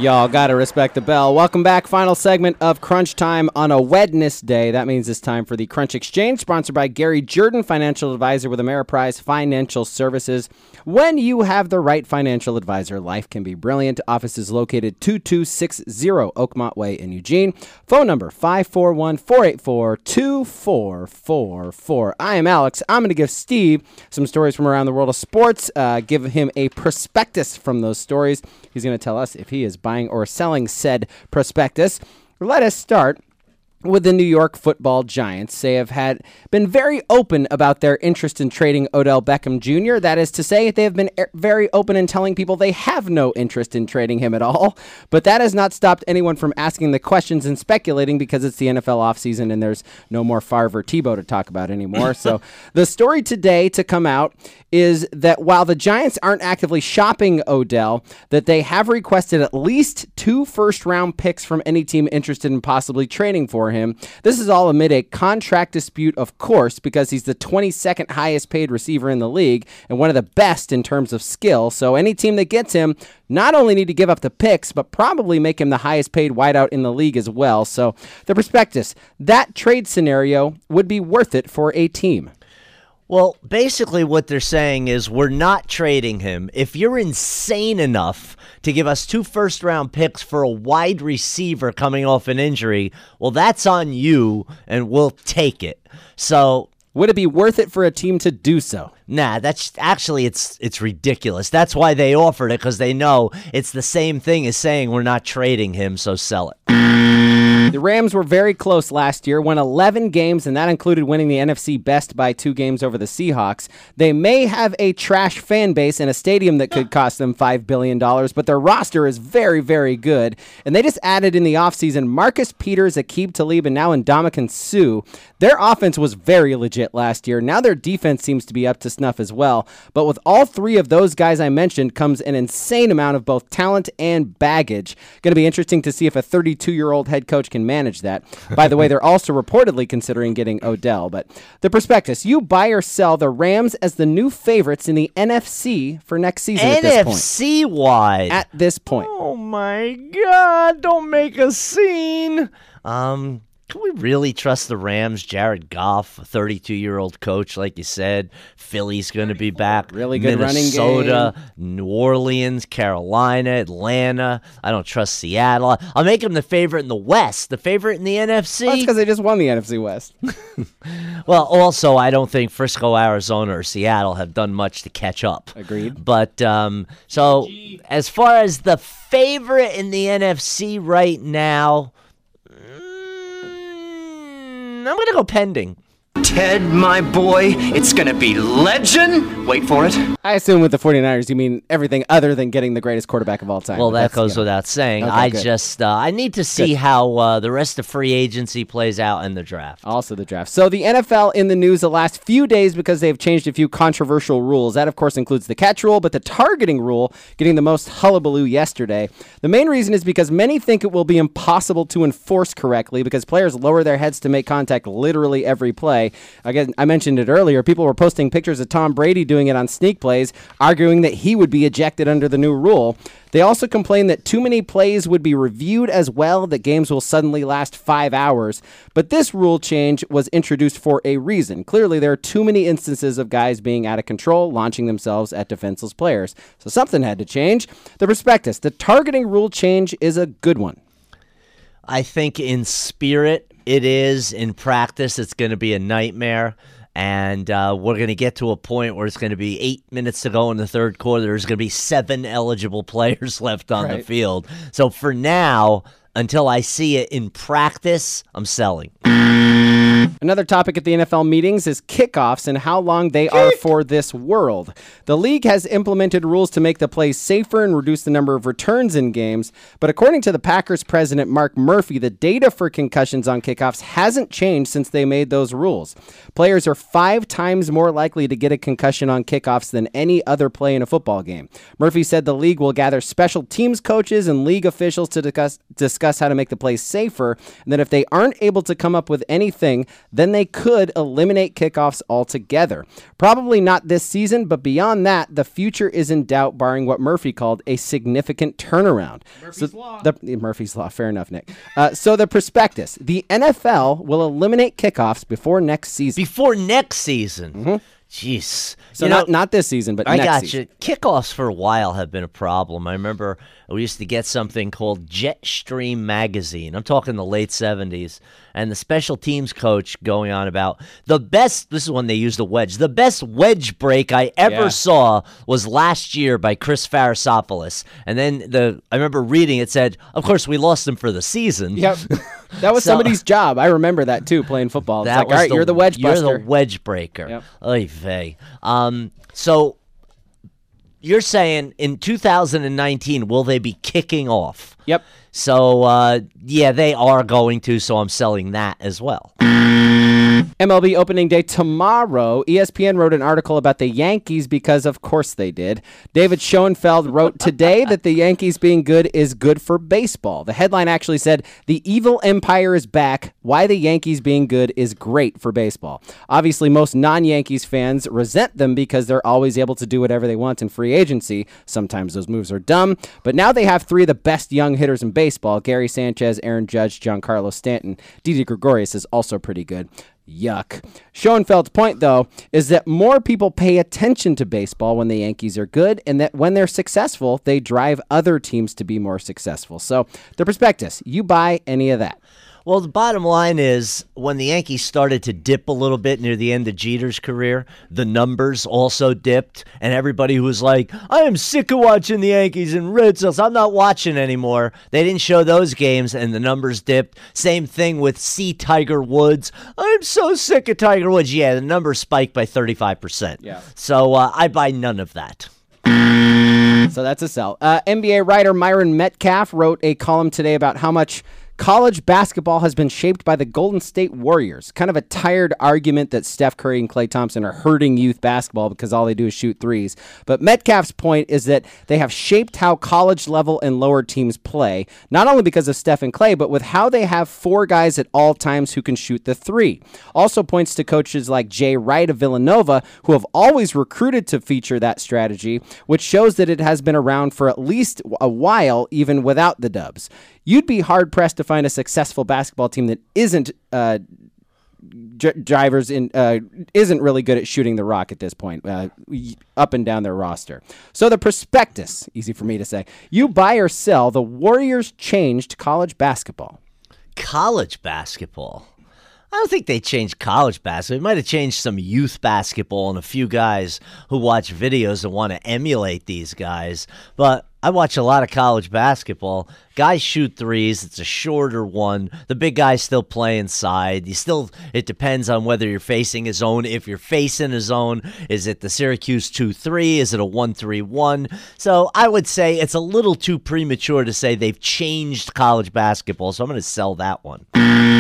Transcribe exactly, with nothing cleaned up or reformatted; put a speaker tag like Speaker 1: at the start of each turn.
Speaker 1: Y'all gotta respect the bell. Welcome back. Final segment of Crunch Time on a Wednesday. That means it's time for the Crunch Exchange, sponsored by Gary Jordan, financial advisor with Ameriprise Financial Services. When you have the right financial advisor, life can be brilliant. Office is located two two six zero Oakmont Way in Eugene. Phone number five four one, four eight four, two four four four. I am Alex. I'm going to give Steve some stories from around the world of sports, uh, give him a prospectus from those stories. He's going to tell us if he is buying or selling said prospectus. Let us start with the New York Football Giants. They have had been very open about their interest in trading Odell Beckham Junior That is to say, they have been very open in telling people they have no interest in trading him at all. But that has not stopped anyone from asking the questions and speculating because it's the N F L offseason and there's no more Favre or Tebow to talk about anymore. So the story today to come out is that while the Giants aren't actively shopping Odell, that they have requested at least two first-round picks from any team interested in possibly trading for him. This is all amid a contract dispute, of course, because he's the twenty-second highest paid receiver in the league and one of the best in terms of skill. So any team that gets him not only need to give up the picks, but probably make him the highest paid wideout in the league as well. So the prospectus, that trade scenario would be worth it for a team.
Speaker 2: Well, basically what they're saying is we're not trading him. If you're insane enough to give us two first-round picks for a wide receiver coming off an injury, well, that's on you, and we'll take it. So
Speaker 1: would it be worth it for a team to do so?
Speaker 2: Nah, that's actually, it's it's ridiculous. That's why they offered it, because they know it's the same thing as saying we're not trading him, so sell it.
Speaker 1: The Rams were very close last year, won eleven games, and that included winning the N F C Best by two games over the Seahawks. They may have a trash fan base and a stadium that could cost them five billion dollars, but their roster is very, very good. And they just added in the offseason Marcus Peters, Aqib Talib, and now Ndamukong Suh. Their offense was very legit last year. Now their defense seems to be up to snuff as well. But with all three of those guys I mentioned comes an insane amount of both talent and baggage. Going to be interesting to see if a thirty-two-year-old head coach can manage that. By the way, they're also reportedly considering getting Odell. But the prospectus, you buy or sell the Rams as the new favorites in the N F C for next season at this point.
Speaker 2: N F C-wide?
Speaker 1: At this point.
Speaker 2: Oh, my God. Don't make a scene. Um... Can we really trust the Rams? Jared Goff, a thirty-two-year-old coach, like you said. Philly's going to be back.
Speaker 1: Really good
Speaker 2: Minnesota,
Speaker 1: running game.
Speaker 2: New Orleans, Carolina, Atlanta. I don't trust Seattle. I'll make them the favorite in the West. The favorite in the N F C?
Speaker 1: Well, that's because they just won the N F C West.
Speaker 2: Well, also, I don't think Frisco, Arizona, or Seattle have done much to catch up.
Speaker 1: Agreed.
Speaker 2: But, um, so, as far as the favorite in the N F C right now, I'm going to go pending.
Speaker 3: Ted, my boy, it's going to be legend. Wait for it.
Speaker 1: I assume with the 49ers, you mean everything other than getting the greatest quarterback of all time.
Speaker 2: Well, that goes you know. without saying. Okay, I good. just, uh, I need to see good. how uh, the rest of free agency plays out in the draft.
Speaker 1: Also the draft. So the N F L in the news the last few days because they've changed a few controversial rules. That, of course, includes the catch rule, but the targeting rule getting the most hullabaloo yesterday. The main reason is because many think it will be impossible to enforce correctly because players lower their heads to make contact literally every play. Again, I mentioned it earlier. People were posting pictures of Tom Brady doing it on sneak plays, arguing that he would be ejected under the new rule. They also complained that too many plays would be reviewed as well, that games will suddenly last five hours. But this rule change was introduced for a reason. Clearly, there are too many instances of guys being out of control, launching themselves at defenseless players. So something had to change. The prospectus, the targeting rule change is a good one.
Speaker 2: I think in spirit, it is. In practice, it's going to be a nightmare. And uh, we're going to get to a point where it's going to be eight minutes to go in the third quarter. There's going to be seven eligible players left on right. the field. So for now, until I see it in practice, I'm selling.
Speaker 1: Another topic at the N F L meetings is kickoffs and how long they Kick. are for this world. The league has implemented rules to make the plays safer and reduce the number of returns in games, but according to the Packers president Mark Murphy, the data for concussions on kickoffs hasn't changed since they made those rules. Players are five times more likely to get a concussion on kickoffs than any other play in a football game. Murphy said the league will gather special teams coaches and league officials to discuss, discuss how to make the plays safer, and that if they aren't able to come up with anything, then they could eliminate kickoffs altogether. Probably not this season, but beyond that, the future is in doubt, barring what Murphy called a significant turnaround.
Speaker 4: Murphy's
Speaker 1: so
Speaker 4: Law.
Speaker 1: The, Murphy's Law, fair enough, Nick. Uh, so the prospectus, the N F L will eliminate kickoffs before next season.
Speaker 2: Before next season.
Speaker 1: Mm-hmm.
Speaker 2: Jeez.
Speaker 1: So
Speaker 2: You
Speaker 1: not
Speaker 2: know,
Speaker 1: not this season, but
Speaker 2: I
Speaker 1: next
Speaker 2: got
Speaker 1: season.
Speaker 2: you. Kickoffs for a while have been a problem. I remember we used to get something called Jetstream magazine. I'm talking the late seventies. And the special teams coach going on about the best, this is when they used a wedge, the best wedge break I ever
Speaker 1: Yeah.
Speaker 2: saw was last year by Chris Farasopoulos. And then the I remember reading it said, of course, we lost him for the season.
Speaker 1: Yep. That was
Speaker 2: So-
Speaker 1: somebody's job. I remember that too, playing football. It's
Speaker 2: That
Speaker 1: like,
Speaker 2: was
Speaker 1: all right,
Speaker 2: the,
Speaker 1: you're the wedge
Speaker 2: You're
Speaker 1: buster.
Speaker 2: the wedge breaker.
Speaker 1: Yep.
Speaker 2: Oy vey. Um, so you're saying in two thousand nineteen, will they be kicking off?
Speaker 1: Yep.
Speaker 2: So, uh, yeah, they are going to, so I'm selling that as well.
Speaker 1: M L B opening day tomorrow. E S P N wrote an article about the Yankees because, of course, they did. David Schoenfeld wrote today that the Yankees being good is good for baseball. The headline actually said, "The evil empire is back. Why the Yankees being good is great for baseball." Obviously, most non-Yankees fans resent them because they're always able to do whatever they want in free agency. Sometimes those moves are dumb, but now they have three of the best young hitters in baseball: Gary Sanchez, Aaron Judge, Giancarlo Stanton. Didi Gregorius is also pretty good. Yuck. Schoenfeld's point, though, is that more people pay attention to baseball when the Yankees are good, and that when they're successful, they drive other teams to be more successful. So, the prospectus, you buy any of that?
Speaker 2: Well, the bottom line is when the Yankees started to dip a little bit near the end of Jeter's career, the numbers also dipped, and everybody who was like, I am sick of watching the Yankees and Red Sox, I'm not watching anymore. They didn't show those games, and the numbers dipped. Same thing with C. Tiger Woods. I'm so sick of Tiger Woods. Yeah, the numbers spiked by thirty-five percent.
Speaker 1: Yeah.
Speaker 2: So uh, I buy none of that.
Speaker 1: So that's a sell. Uh, N B A writer Myron Metcalf wrote a column today about how much college basketball has been shaped by the Golden State Warriors. Kind of a tired argument that Steph Curry and Klay Thompson are hurting youth basketball because all they do is shoot threes. But Metcalf's point is that they have shaped how college level and lower teams play, not only because of Steph and Klay, but with how they have four guys at all times who can shoot the three. Also points to coaches like Jay Wright of Villanova, who have always recruited to feature that strategy, which shows that it has been around for at least a while, even without the Dubs. You'd be hard-pressed to find a successful basketball team that isn't uh, j- drivers in uh, isn't really good at shooting the rock at this point, uh, up and down their roster. So the prospectus, easy for me to say, you buy or sell, the Warriors changed college basketball.
Speaker 2: College basketball. I don't think they changed college basketball. They might have changed some youth basketball and a few guys who watch videos and want to emulate these guys. But I watch a lot of college basketball. Guys shoot threes. It's a shorter one. The big guys still play inside. You still. It depends on whether you're facing a zone. If you're facing a zone, is it the Syracuse two three? Is it a one three one? So I would say it's a little too premature to say they've changed college basketball. So I'm going to sell that one.